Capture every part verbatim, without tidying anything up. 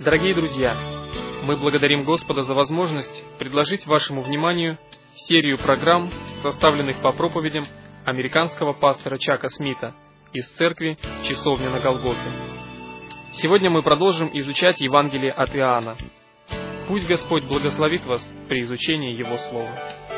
Дорогие друзья, мы благодарим Господа за возможность предложить вашему вниманию серию программ, составленных по проповедям американского пастора Чака Смита из церкви «Часовня на Голгофе». Сегодня мы продолжим изучать Евангелие от Иоанна. Пусть Господь благословит вас при изучении Его Слова.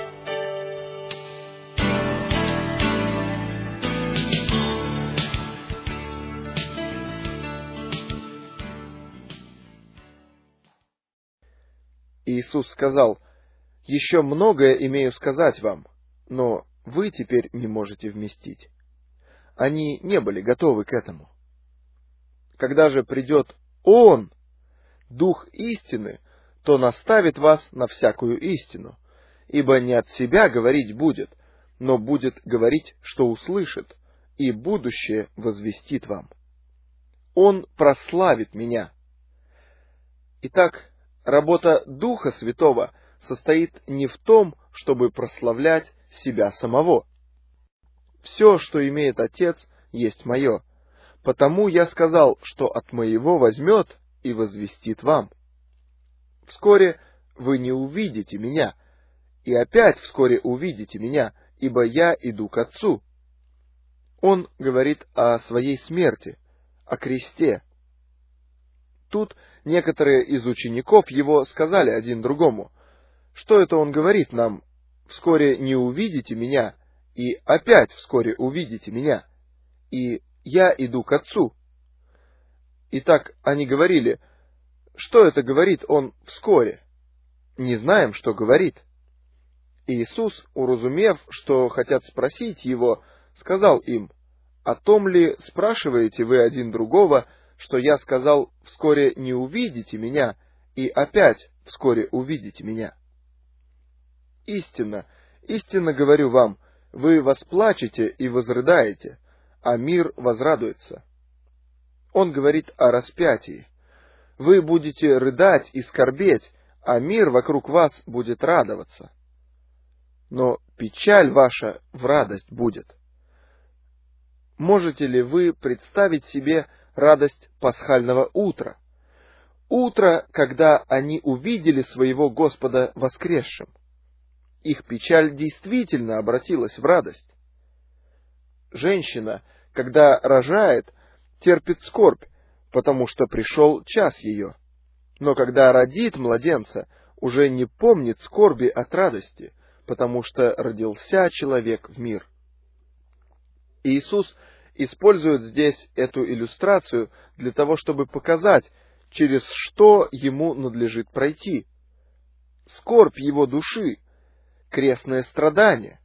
Иисус сказал: «Еще многое имею сказать вам, но вы теперь не можете вместить». Они не были готовы к этому. Когда же придет Он, Дух истины, то наставит вас на всякую истину, ибо не от себя говорить будет, но будет говорить, что услышит, и будущее возвестит вам. Он прославит Меня. Итак, работа Духа Святого состоит не в том, чтобы прославлять себя самого. Все, что имеет Отец, есть Мое. Потому я сказал, что от Моего возьмет и возвестит вам. Вскоре вы не увидите Меня, и опять вскоре увидите Меня, ибо я иду к Отцу. Он говорит о Своей смерти, о кресте. Тут некоторые из учеников Его сказали один другому: «Что это Он говорит нам? Вскоре не увидите Меня, и опять вскоре увидите Меня, и я иду к Отцу». Итак, они говорили: «Что это говорит Он вскоре? Не знаем, что говорит». Иисус, уразумев, что хотят спросить Его, сказал им: «О том ли спрашиваете вы один другого, что я сказал: вскоре не увидите Меня, и опять вскоре увидите Меня? Истинно, истинно говорю вам, вы восплачете и возрыдаете, а мир возрадуется». Он говорит о распятии. Вы будете рыдать и скорбеть, а мир вокруг вас будет радоваться. Но печаль ваша в радость будет. Можете ли вы представить себе радость пасхального утра? Утро, когда они увидели своего Господа воскресшим. Их печаль действительно обратилась в радость. Женщина, когда рожает, терпит скорбь, потому что пришел час ее. Но когда родит младенца, уже не помнит скорби от радости, потому что родился человек в мир. Иисус использует здесь эту иллюстрацию для того, чтобы показать, через что Ему надлежит пройти. Скорбь Его души, крестное страдание.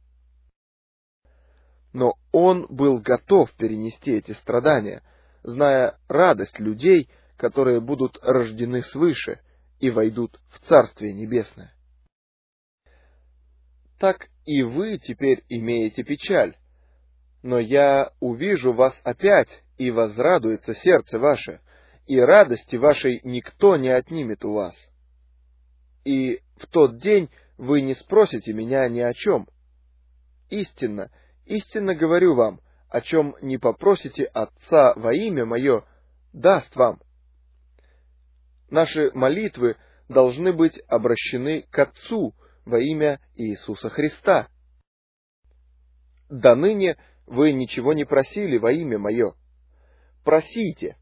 Но Он был готов перенести эти страдания, зная радость людей, которые будут рождены свыше и войдут в Царствие Небесное. Так и вы теперь имеете печаль, но я увижу вас опять, и возрадуется сердце ваше, и радости вашей никто не отнимет у вас. И в тот день вы не спросите меня ни о чем. Истинно, истинно говорю вам, о чем не попросите Отца во имя Мое, даст вам. Наши молитвы должны быть обращены к Отцу во имя Иисуса Христа. До ныне вы ничего не просили во имя Мое. Просите.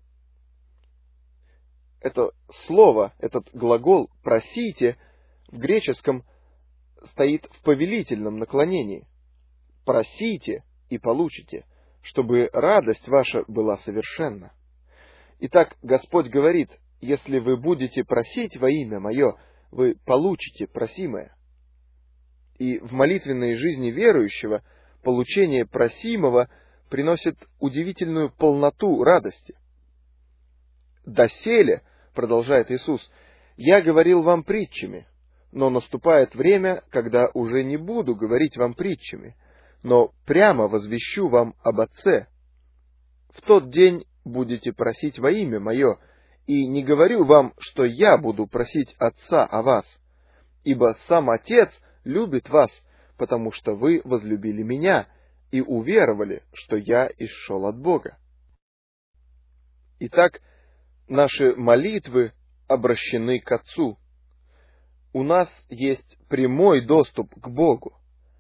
Это слово, этот глагол «просите» в греческом стоит в повелительном наклонении. Просите и получите, чтобы радость ваша была совершенна. Итак, Господь говорит: если вы будете просить во имя Мое, вы получите просимое. И в молитвенной жизни верующего получение просимого приносит удивительную полноту радости. «Доселе, — продолжает Иисус, — я говорил вам притчами, но наступает время, когда уже не буду говорить вам притчами, но прямо возвещу вам об Отце. В тот день будете просить во имя Мое, и не говорю вам, что я буду просить Отца о вас, ибо сам Отец любит вас, потому что вы возлюбили Меня и уверовали, что я исшел от Бога». Итак, наши молитвы обращены к Отцу. У нас есть прямой доступ к Богу.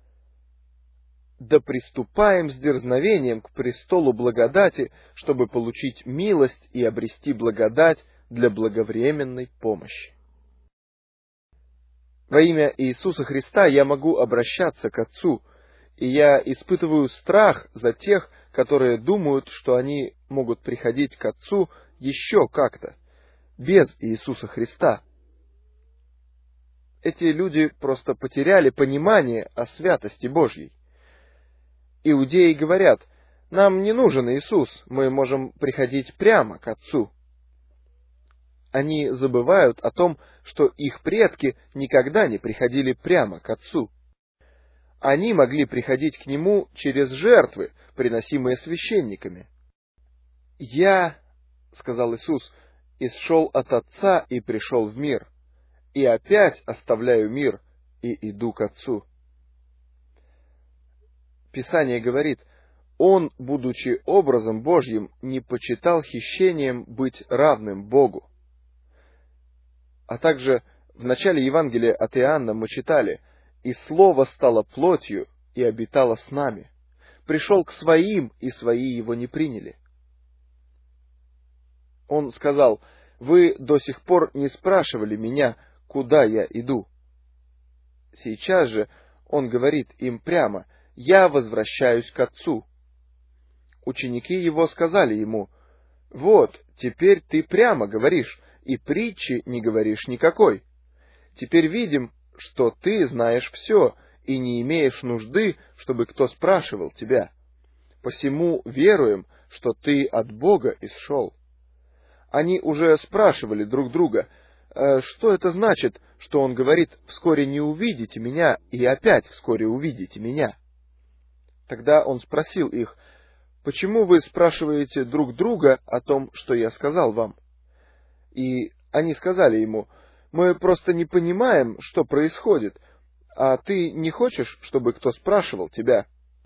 Да приступаем с дерзновением к престолу благодати, чтобы получить милость и обрести благодать для благовременной помощи. Во имя Иисуса Христа я могу обращаться к Отцу, и я испытываю страх за тех, которые думают, что они могут приходить к Отцу еще как-то, без Иисуса Христа. Эти люди просто потеряли понимание о святости Божьей. Иудеи говорят: нам не нужен Иисус, мы можем приходить прямо к Отцу. Они забывают о том, что их предки никогда не приходили прямо к Отцу. Они могли приходить к Нему через жертвы, приносимые священниками. «Я, — сказал Иисус, — исшел от Отца и пришел в мир, и опять оставляю мир и иду к Отцу». Писание говорит: Он, будучи образом Божьим, не почитал хищением быть равным Богу. А также в начале Евангелия от Иоанна мы читали: «И Слово стало плотью и обитало с нами. Пришел к своим, и свои его не приняли». Он сказал: «Вы до сих пор не спрашивали меня, куда я иду». Сейчас же он говорит им прямо: «Я возвращаюсь к Отцу». Ученики его сказали ему: «Вот, теперь ты прямо говоришь, и притчи не говоришь никакой. Теперь видим, что ты знаешь все, и не имеешь нужды, чтобы кто спрашивал тебя. Посему веруем, что ты от Бога исшел». Они уже спрашивали друг друга: что это значит, что он говорит: «Вскоре не увидите меня, и опять вскоре увидите меня». Тогда он спросил их: «Почему вы спрашиваете друг друга о том, что я сказал вам?» И они сказали ему: «Мы просто не понимаем, что происходит, а ты не хочешь, чтобы кто спрашивал тебя?»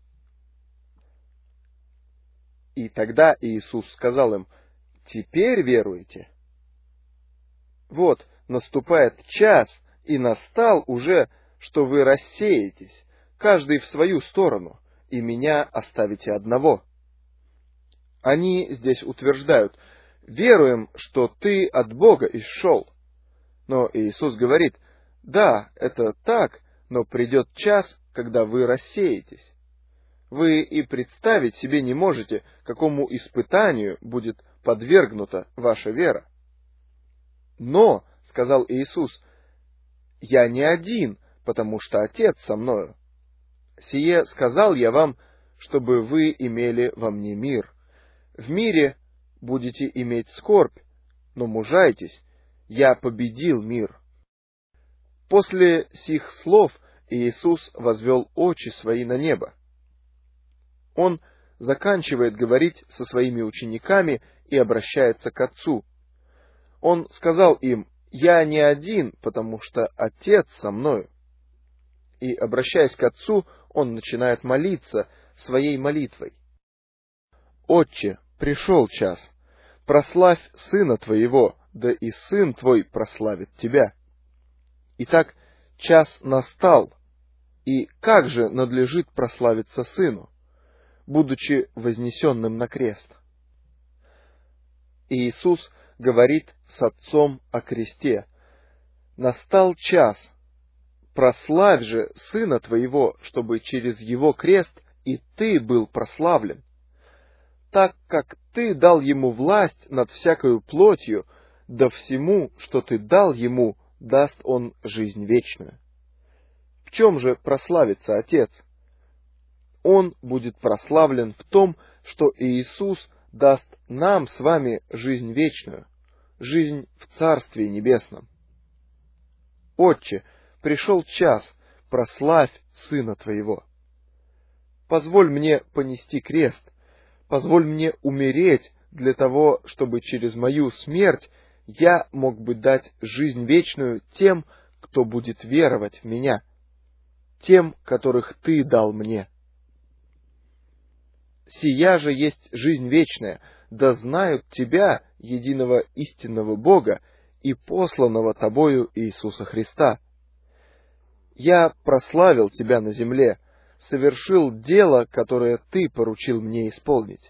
И тогда Иисус сказал им: «Теперь веруете? Вот, наступает час, и настал уже, что вы рассеетесь, каждый в свою сторону, и меня оставите одного». Они здесь утверждают: «Веруем, что ты от Бога исшел». Но Иисус говорит: «Да, это так, но придет час, когда вы рассеетесь. Вы и представить себе не можете, какому испытанию будет подвергнута ваша вера». «Но, — сказал Иисус, — я не один, потому что Отец со мною. Сие сказал я вам, чтобы вы имели во мне мир. В мире будете иметь скорбь, но мужайтесь, я победил мир». После сих слов Иисус возвел очи свои на небо. Он заканчивает говорить со своими учениками и обращается к Отцу. Он сказал им: «Я не один, потому что Отец со мною». И, обращаясь к Отцу, он начинает молиться своей молитвой: «Отче, пришел час, прославь Сына Твоего, да и Сын Твой прославит Тебя». Итак, час настал, и как же надлежит прославиться Сыну, будучи вознесенным на крест? Иисус говорит с Отцом о кресте: «Настал час, прославь же Сына Твоего, чтобы через Его крест и Ты был прославлен. Так как Ты дал Ему власть над всякою плотью, да всему, что Ты дал Ему, даст Он жизнь вечную». В чем же прославится Отец? Он будет прославлен в том, что Иисус даст нам с вами жизнь вечную, жизнь в Царстве Небесном. «Отче, пришел час, прославь Сына Твоего». Позволь мне понести крест, позволь мне умереть для того, чтобы через мою смерть я мог бы дать жизнь вечную тем, кто будет веровать в меня, тем, которых Ты дал мне. Сия же есть жизнь вечная, да знают Тебя, единого истинного Бога, и посланного Тобою Иисуса Христа. Я прославил Тебя на земле, совершил дело, которое Ты поручил мне исполнить».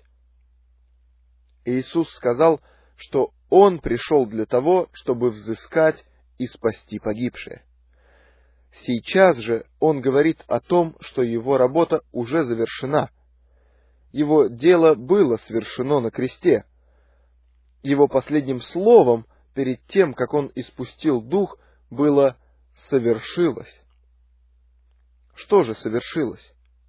Иисус сказал, что Он пришел для того, чтобы взыскать и спасти погибшие. Сейчас же Он говорит о том, что Его работа уже завершена. Его дело было свершено на кресте. Его последним словом перед тем, как Он испустил Дух, было «совершилось». Что же совершилось?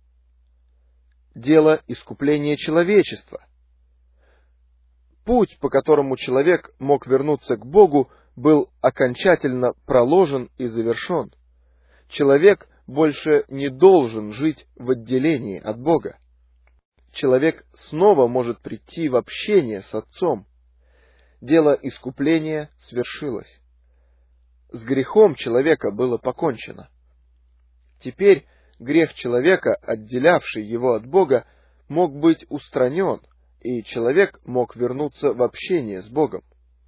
Дело искупления человечества. Путь, по которому человек мог вернуться к Богу, был окончательно проложен и завершен. Человек больше не должен жить в отделении от Бога. Человек снова может прийти в общение с Отцом. Дело искупления свершилось. С грехом человека было покончено. Теперь грех человека, отделявший его от Бога, мог быть устранен, и человек мог вернуться в общение с Богом.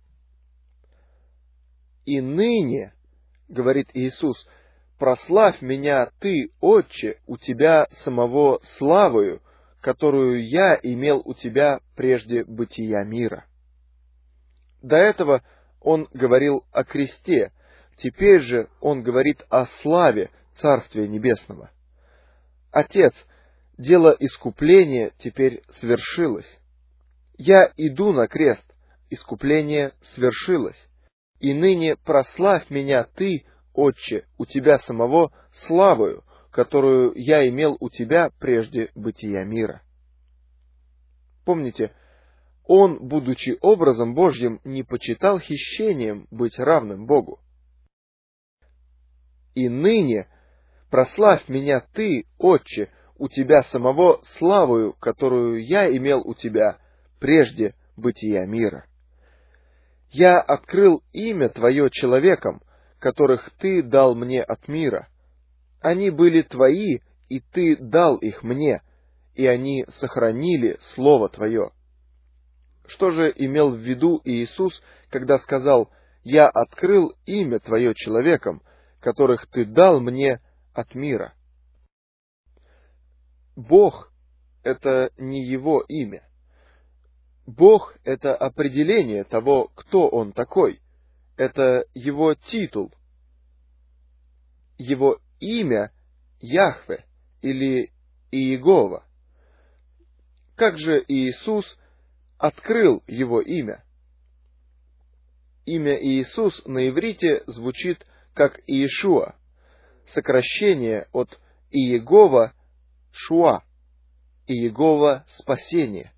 «И ныне, — говорит Иисус, — прославь меня Ты, Отче, у Тебя самого славою, которую я имел у Тебя прежде бытия мира». До этого Он говорил о кресте, теперь же Он говорит о славе Царствия Небесного. Отец, дело искупления теперь свершилось. Я иду на крест, искупление свершилось. И ныне прославь меня Ты, Отче, у Тебя самого славою, которую я имел у Тебя прежде бытия мира. Помните, Он, будучи образом Божьим, не почитал хищением быть равным Богу. И ныне прославь меня Ты, Отче, у Тебя самого славою, которую я имел у Тебя прежде бытия мира. Я открыл имя Твое человекам, которых Ты дал мне от мира. Они были Твои, и Ты дал их мне, и они сохранили Слово Твое. Что же имел в виду Иисус, когда сказал: «Я открыл имя Твое человекам, которых Ты дал мне от мира»? Бог — это не Его имя. Бог — это определение того, кто Он такой. Это Его титул. Его имя — Яхве или Иегова. Как же Иисус открыл Его имя? Имя Иисус на иврите звучит как Иешуа, сокращение от Иегова Шуа, Иегова спасение.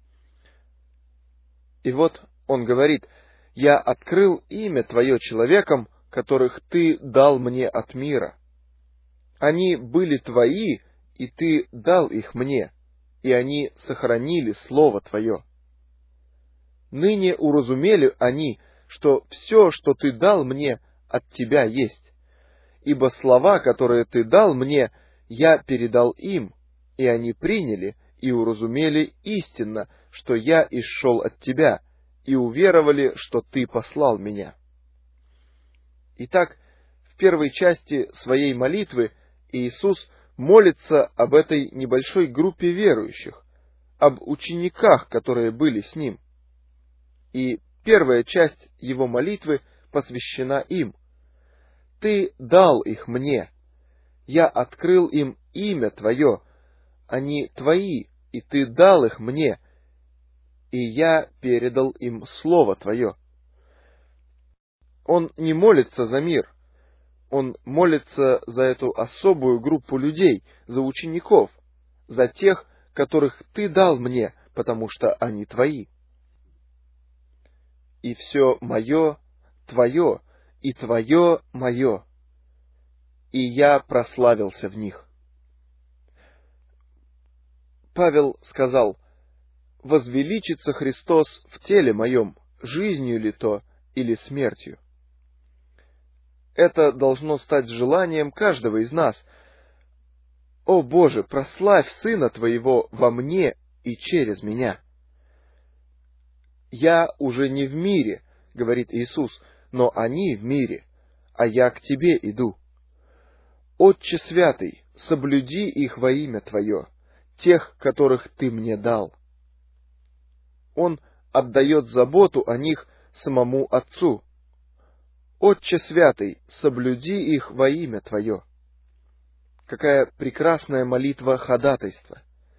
И вот Он говорит: «Я открыл имя Твое человекам, которых Ты дал мне от мира. Они были Твои, и Ты дал их мне, и они сохранили Слово Твое. Ныне уразумели они, что все, что Ты дал мне, от Тебя есть. Ибо слова, которые Ты дал мне, я передал им, и они приняли и уразумели истинно, что я исшел от Тебя, и уверовали, что Ты послал меня». Итак, в первой части своей молитвы Иисус молится об этой небольшой группе верующих, об учениках, которые были с Ним. И первая часть Его молитвы посвящена им. «Ты дал их мне, я открыл им имя Твое, они Твои, и Ты дал их мне, и я передал им Слово Твое». Он не молится за мир, он молится за эту особую группу людей, за учеников, за тех, которых Ты дал мне, потому что они Твои. «И все мое Твое, и Твое мое, и я прославился в них». Павел сказал: «Возвеличится Христос в теле моем, жизнью ли то или смертью». Это должно стать желанием каждого из нас. «О Боже, прославь Сына Твоего во мне и через меня». «Я уже не в мире, — говорит Иисус, — но они в мире, а я к Тебе иду. Отче святый, соблюди их во имя Твое, тех, которых Ты мне дал. Он отдает заботу о них самому Отцу. Отче святый, соблюди их во имя Твое. Какая прекрасная молитва ходатайства.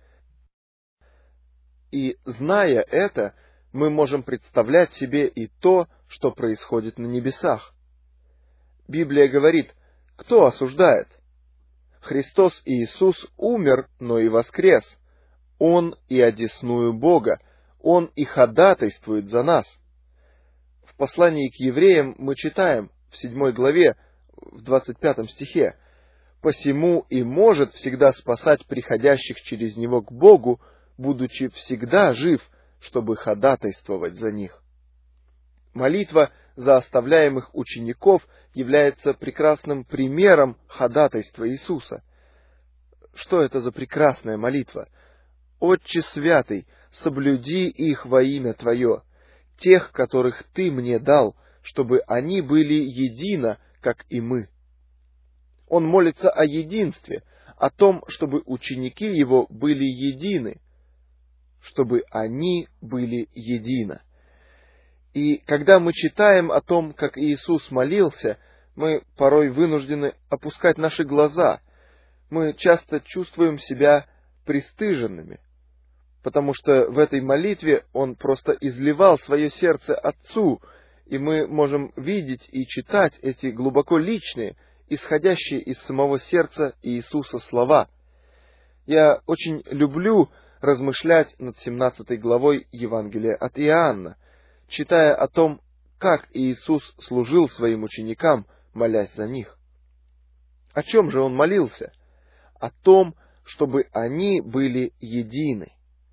И, зная это, мы можем представлять себе и то, что происходит на небесах. Библия говорит, кто осуждает? Христос Иисус умер, но и воскрес. Он и одесную Бога, Он и ходатайствует за нас. В послании к евреям мы читаем в седьмой главе, в двадцать пятом стихе, «Посему и может всегда спасать приходящих через Него к Богу, будучи всегда жив, чтобы ходатайствовать за них». Молитва за оставляемых учеников является прекрасным примером ходатайства Иисуса. Что это за прекрасная молитва? «Отче святый, соблюди их во имя Твое, тех, которых Ты мне дал, чтобы они были едино, как и мы». Он молится о единстве, о том, чтобы ученики Его были едины, чтобы они были едино. И когда мы читаем о том, как Иисус молился, мы порой вынуждены опускать наши глаза. Мы часто чувствуем себя пристыженными, потому что в этой молитве Он просто изливал свое сердце Отцу, и мы можем видеть и читать эти глубоко личные, исходящие из самого сердца Иисуса слова. Я очень люблю размышлять над семнадцатой главой Евангелия от Иоанна, читая о том, как Иисус служил своим ученикам, молясь за них. О чем же Он молился? О том, чтобы они были едины.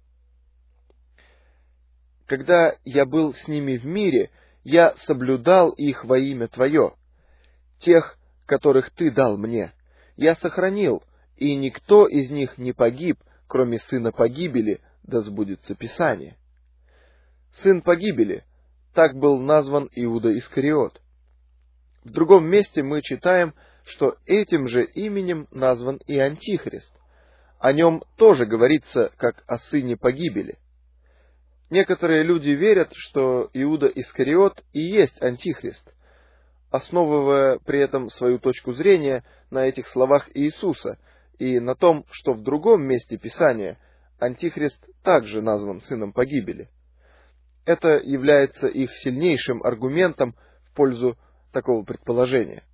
Когда я был с ними в мире, я соблюдал их во имя Твое, тех, которых Ты дал мне. Я сохранил, и никто из них не погиб, кроме сына погибели, да сбудется Писание. Сын погибели, так был назван Иуда Искариот. В другом месте мы читаем, что этим же именем назван и Антихрист. О нем тоже говорится, как о сыне погибели. Некоторые люди верят, что Иуда Искариот и есть Антихрист, основывая при этом свою точку зрения на этих словах Иисуса и на том, что в другом месте Писания Антихрист также назван сыном погибели. Это является их сильнейшим аргументом в пользу такого предположения.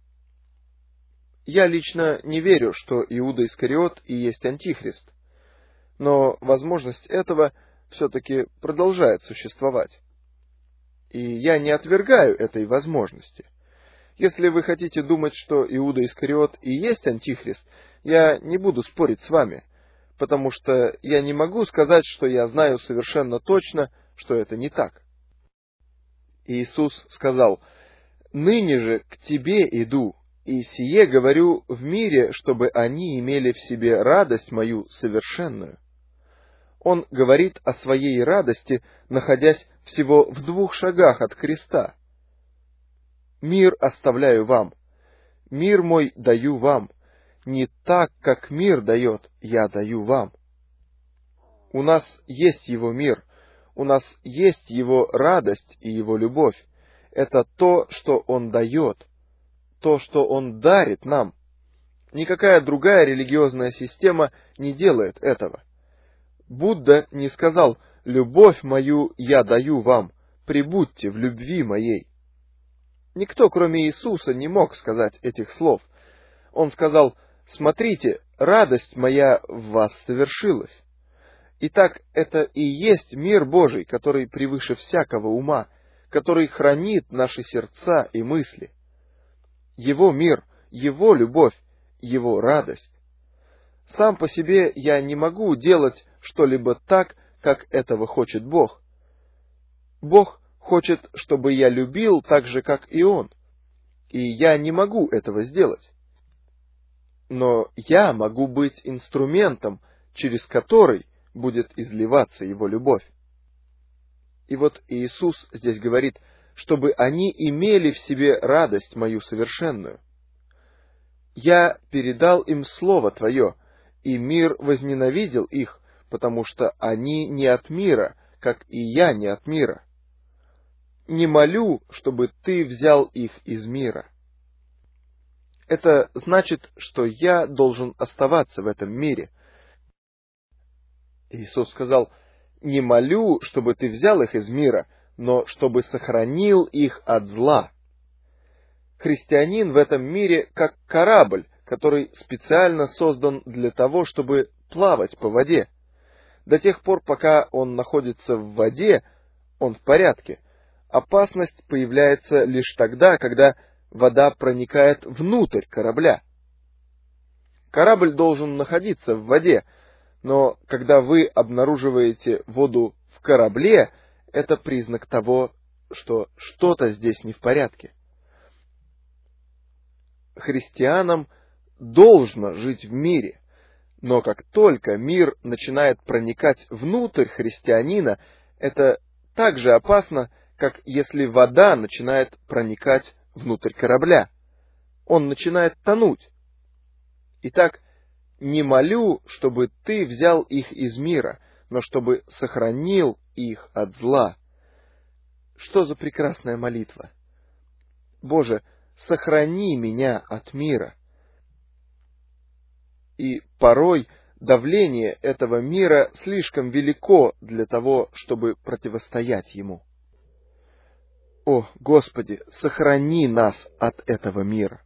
Я лично не верю, что Иуда Искариот и есть Антихрист, но возможность этого все-таки продолжает существовать. И я не отвергаю этой возможности. Если вы хотите думать, что Иуда Искариот и есть Антихрист, я не буду спорить с вами, потому что я не могу сказать, что я знаю совершенно точно, что это не так. Иисус сказал: «Ныне же к Тебе иду, и сие говорю в мире, чтобы они имели в себе радость мою совершенную». Он говорит о своей радости, находясь всего в двух шагах от креста. «Мир оставляю вам, мир мой даю вам, не так, как мир дает, я даю вам». У нас есть Его мир, у нас есть Его радость и Его любовь. Это то, что Он дает, то, что Он дарит нам. Никакая другая религиозная система не делает этого. Будда не сказал: «Любовь мою я даю вам, пребудьте в любви моей». Никто, кроме Иисуса, не мог сказать этих слов. Он сказал: «Смотрите, радость моя в вас совершилась». Итак, это и есть мир Божий, который превыше всякого ума, который хранит наши сердца и мысли. Его мир, Его любовь, Его радость. Сам по себе я не могу делать что-либо так, как этого хочет Бог. Бог хочет, чтобы я любил так же, как и Он, и я не могу этого сделать. Но я могу быть инструментом, через который будет изливаться Его любовь. И вот Иисус здесь говорит, чтобы они имели в себе радость мою совершенную. Я передал им Слово Твое, и мир возненавидел их, потому что они не от мира, как и я не от мира. Не молю, чтобы Ты взял их из мира. Это значит, что я должен оставаться в этом мире. Иисус сказал: не молю, чтобы Ты взял их из мира, но чтобы сохранил их от зла. Христианин в этом мире как корабль, который специально создан для того, чтобы плавать по воде. До тех пор, пока он находится в воде, он в порядке. Опасность появляется лишь тогда, когда вода проникает внутрь корабля. Корабль должен находиться в воде, но когда вы обнаруживаете воду в корабле, это признак того, что что-то здесь не в порядке. Христианам должно жить в мире, но как только мир начинает проникать внутрь христианина, это так же опасно, как если вода начинает проникать внутрь корабля. Он начинает тонуть. Итак, не молю, чтобы Ты взял их из мира, но чтобы сохранил их от зла. Что за прекрасная молитва! Боже, сохрани меня от мира. И порой давление этого мира слишком велико для того, чтобы противостоять ему. О, Господи, сохрани нас от этого мира.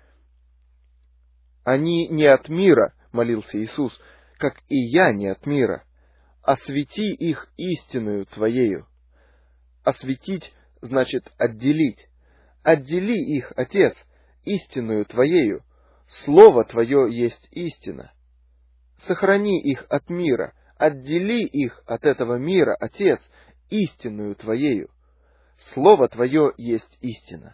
Они не от мира, молился Иисус, как и я не от мира. Освети их истиною Твоею. Осветить значит отделить. Отдели их, Отец, истинную Твоею. Слово Твое есть истина. Сохрани их от мира. Отдели их от этого мира, Отец, истинную Твоею. Слово Твое есть истина.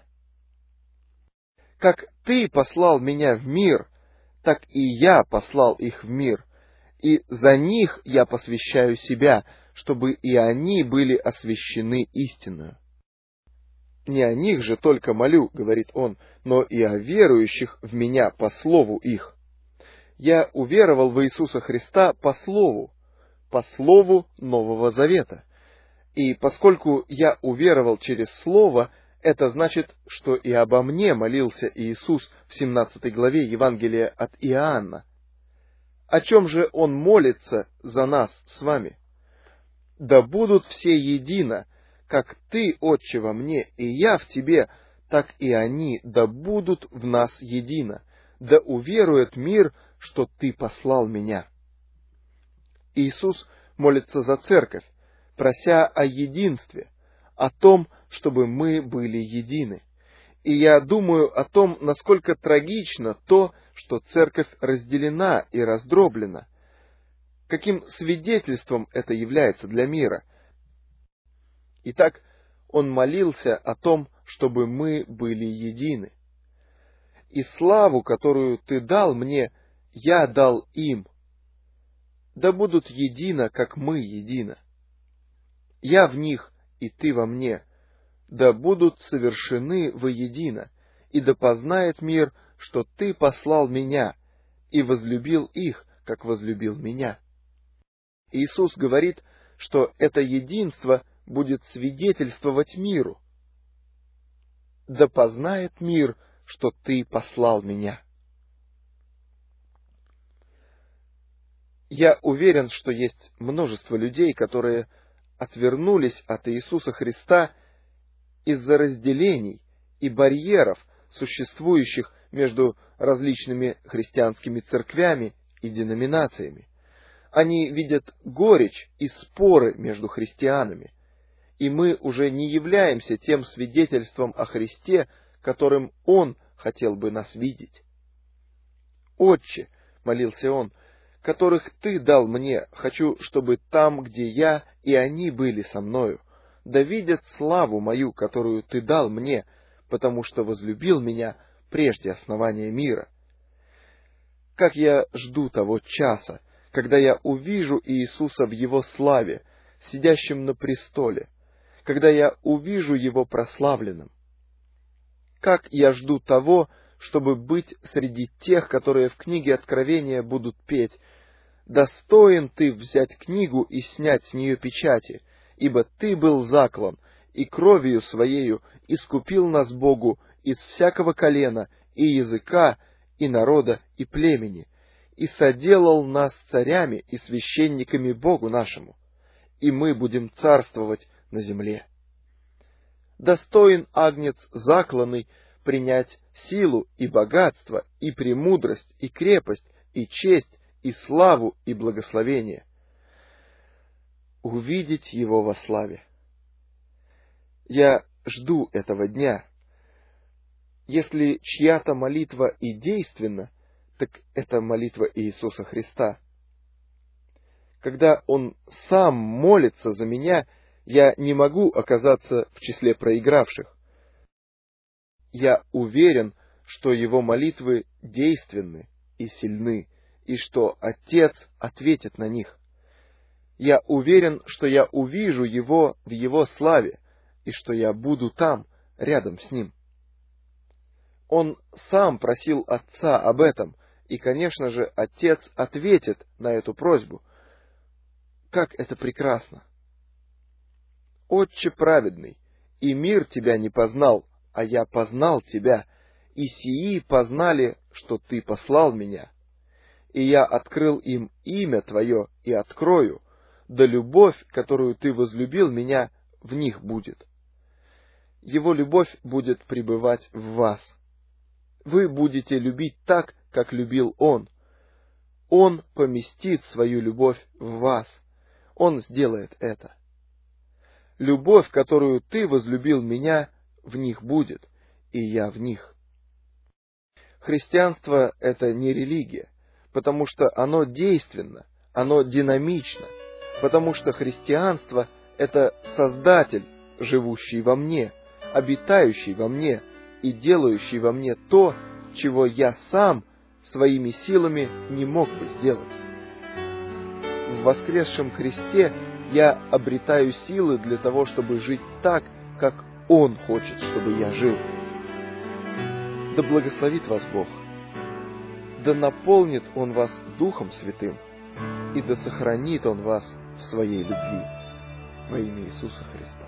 Как Ты послал меня в мир, так и я послал их в мир, и за них я посвящаю себя, чтобы и они были освящены истиною. Не о них же только молю, говорит он, но и о верующих в меня по слову их. Я уверовал в Иисуса Христа по слову, по слову Нового Завета. И поскольку я уверовал через Слово, это значит, что и обо мне молился Иисус в семнадцатой главе Евангелия от Иоанна. О чем же Он молится за нас с вами? Да будут все едино, как Ты, Отче, во мне, и я в Тебе, так и они да будут в нас едино, да уверует мир, что Ты послал меня. Иисус молится за церковь, прося о единстве, о том, чтобы мы были едины. И я думаю о том, насколько трагично то, что церковь разделена и раздроблена. Каким свидетельством это является для мира? Итак, он молился о том, чтобы мы были едины. И славу, которую Ты дал мне, я дал им. Да будут едино, как мы едино. Я в них, и Ты во мне. Да будут совершены воедино, и да познает мир, что Ты послал меня, и возлюбил их, как возлюбил меня. Иисус говорит, что это единство будет свидетельствовать миру. Да познает мир, что Ты послал меня. Я уверен, что есть множество людей, которые отвернулись от Иисуса Христа из-за разделений и барьеров, существующих между различными христианскими церквями и деноминациями. Они видят горечь и споры между христианами, и мы уже не являемся тем свидетельством о Христе, которым Он хотел бы нас видеть. «Отче», — молился он, — «которых Ты дал мне, хочу, чтобы там, где я, и они были со мною, да видят славу мою, которую Ты дал мне, потому что возлюбил меня прежде основания мира». Как я жду того часа, когда я увижу Иисуса в Его славе, сидящим на престоле, когда я увижу его прославленным. Как я жду того, чтобы быть среди тех, которые в книге Откровения будут петь: «Достоин ты взять книгу и снять с нее печати, ибо ты был заклан, и кровью своею искупил нас Богу из всякого колена, и языка, и народа, и племени, и соделал нас царями и священниками Богу нашему, и мы будем царствовать на земле. Достоин агнец закланный принять силу и богатство, и премудрость, и крепость, и честь, и славу, и благословение. Увидеть его во славе. Я жду этого дня. Если чья-то молитва и действенна, так это молитва Иисуса Христа. Когда Он сам молится за меня, я не могу оказаться в числе проигравших. Я уверен, что Его молитвы действенны и сильны, и что Отец ответит на них. Я уверен, что я увижу Его в Его славе, и что я буду там, рядом с Ним. Он сам просил Отца об этом, и, конечно же, Отец ответит на эту просьбу. Как это прекрасно! Отче праведный, и мир Тебя не познал, а я познал Тебя, и сии познали, что Ты послал Меня. И я открыл им имя Твое и открою, да любовь, которую Ты возлюбил Меня, в них будет. Его любовь будет пребывать в вас. Вы будете любить так, как любил Он. Он поместит свою любовь в вас. Он сделает это. Любовь, которую Ты возлюбил Меня, в них будет, и я в них. Христианство — это не религия, потому что оно действенно, оно динамично, потому что христианство — это Создатель, живущий во мне, обитающий во мне и делающий во мне то, чего я сам своими силами не мог бы сделать. В воскресшем Христе я обретаю силы для того, чтобы жить так, как Он хочет, чтобы я жил. Да благословит вас Бог, да наполнит Он вас Духом Святым, и да сохранит Он вас в Своей любви во имя Иисуса Христа.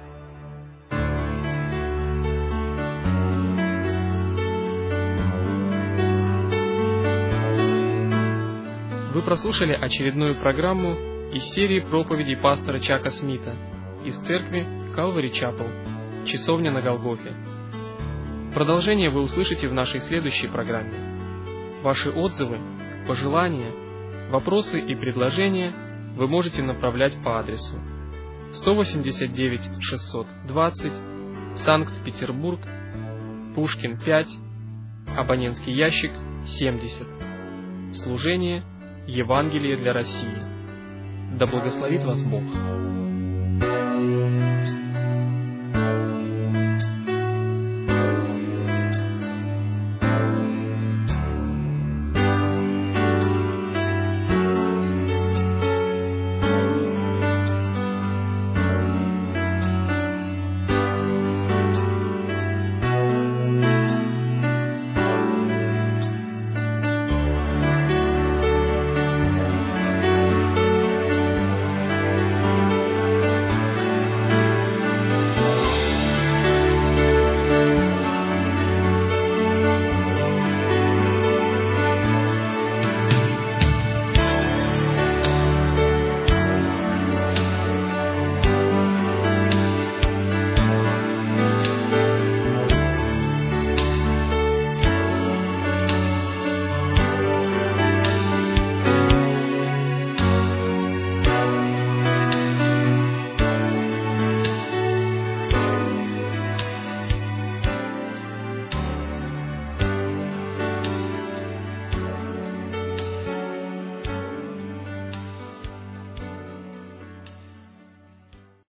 Вы прослушали очередную программу из серии проповедей пастора Чака Смита из церкви Calvary Chapel, Часовня на Голгофе. Продолжение вы услышите в нашей следующей программе. Ваши отзывы, пожелания, вопросы и предложения вы можете направлять по адресу сто восемьдесят девять шестьсот двадцать, Санкт-Петербург, Пушкин пять, абонентский ящик семьдесят. Служение Евангелие для России. Да благословит вас Бог!